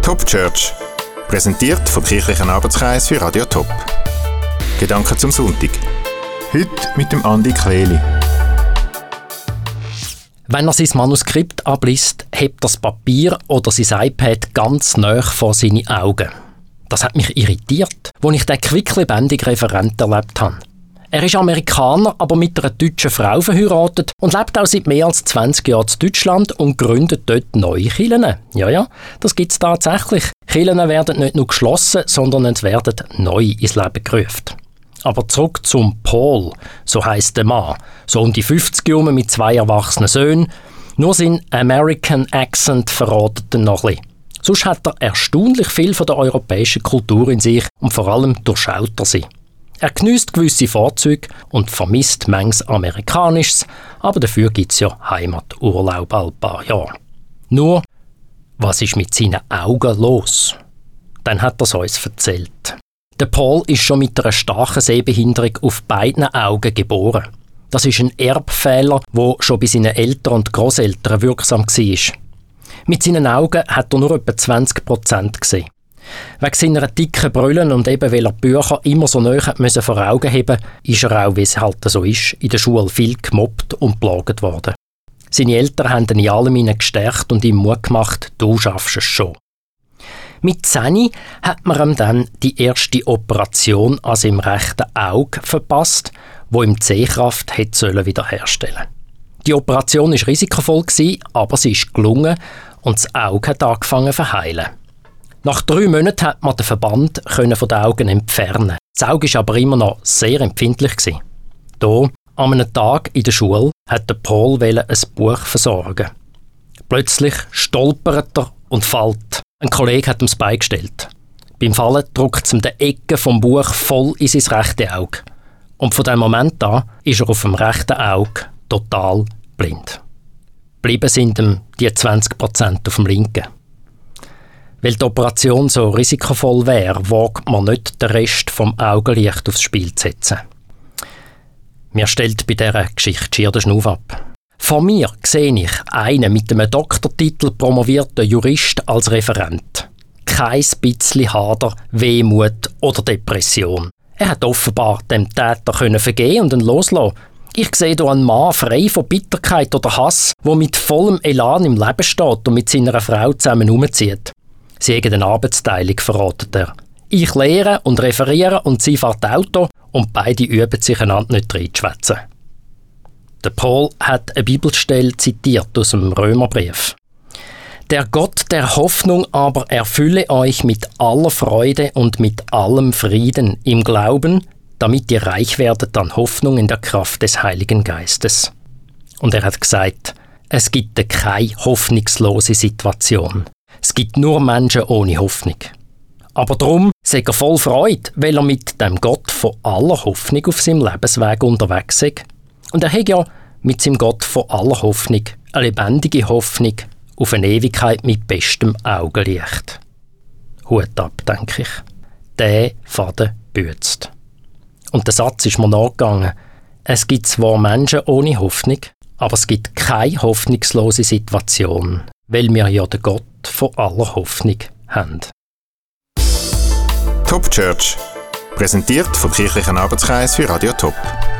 Top Church, präsentiert vom Kirchlichen Arbeitskreis für Radio Top. Gedanken zum Sonntag. Heute mit dem Andi Kleli. Wenn er sein Manuskript abliest, hebt das Papier oder sein iPad ganz nahe vor seine Augen. Das hat mich irritiert, als ich den quicklebendigen Referent erlebt habe. Er ist Amerikaner, aber mit einer deutschen Frau verheiratet und lebt auch seit mehr als 20 Jahren in Deutschland und gründet dort neue Kirchen. Ja, das gibt es tatsächlich. Kirchen werden nicht nur geschlossen, sondern es werden neu ins Leben gerufen. Aber zurück zum Paul, so heisst der Mann. So um die 50 Jahre mit 2 erwachsenen Söhnen. Nur sein American Accent verratet ihn noch ein bisschen. Sonst hat er erstaunlich viel von der europäischen Kultur in sich und vor allem durchschaut er sie. Er geniesst gewisse Vorzüge und vermisst manches Amerikanisches, aber dafür gibt es ja Heimaturlaub all paar Jahre. Nur, was ist mit seinen Augen los? Dann hat er es uns erzählt. Der Paul ist schon mit einer starken Sehbehinderung auf beiden Augen geboren. Das ist ein Erbfehler, der schon bei seinen Eltern und Grosseltern wirksam war. Mit seinen Augen hat er nur etwa 20% gesehen. Wegen seiner dicken Brille und eben weil er die Bücher immer so nahe vor Augen haben, ist er auch, wie es halt so ist, in der Schule viel gemobbt und plagt worden. Seine Eltern haben ihn in allem gestärkt und ihm Mut gemacht, du schaffst es schon. Mit 10 hat man ihm dann die erste Operation an seinem rechten Auge verpasst, wo ihm die Sehkraft wiederherstellen sollte. Die Operation war risikovoll, aber sie ist gelungen und das Auge hat angefangen zu verheilen. Nach 3 Monaten konnte man den Verband von den Augen entfernen. Das Auge war aber immer noch sehr empfindlich. Hier, an einem Tag in der Schule, hat der Paul ein Buch versorgen. Plötzlich stolpert er und fällt. Ein Kollege hat ihm das Bein gestellt. Beim Fallen drückt es ihm die Ecke vom Buch voll in sein rechte Auge. Und von dem Moment an ist er auf dem rechten Auge total blind. Bleiben sind ihm die 20% auf dem linken. Weil die Operation so risikovoll wäre, wagt man nicht, den Rest vom Augenlicht aufs Spiel zu setzen. Mir stellt bei dieser Geschichte schier den Schnuff ab. Vor mir sehe ich einen mit einem Doktortitel promovierten Jurist als Referent. Kein bisschen Hader, Wehmut oder Depression. Er hat offenbar dem Täter vergeben und ihn loslassen. Ich sehe hier einen Mann frei von Bitterkeit oder Hass, der mit vollem Elan im Leben steht und mit seiner Frau zusammen umzieht. Sie haben eine Arbeitsteilung, verratet er. Ich lehre und referiere und sie fährt Auto und beide üben sich einander nicht reinzuschwätzen. Der Paul hat eine Bibelstelle zitiert aus dem Römerbrief. Der Gott der Hoffnung aber erfülle euch mit aller Freude und mit allem Frieden im Glauben, damit ihr reich werdet an Hoffnung in der Kraft des Heiligen Geistes. Und er hat gesagt, es gibt keine hoffnungslose Situation. Es gibt nur Menschen ohne Hoffnung. Aber darum sei er voll Freude, weil er mit dem Gott von aller Hoffnung auf seinem Lebensweg unterwegs ist. Und er hat ja mit seinem Gott von aller Hoffnung eine lebendige Hoffnung auf eine Ewigkeit mit bestem Augenlicht. Hut ab, denke ich. Der Faden bützt. Und der Satz ist mir nachgegangen. Es gibt zwar Menschen ohne Hoffnung, aber es gibt keine hoffnungslose Situation, weil wir ja den Gott von aller Hoffnung haben. Top Church, präsentiert vom Kirchlichen Arbeitskreis für Radio Top.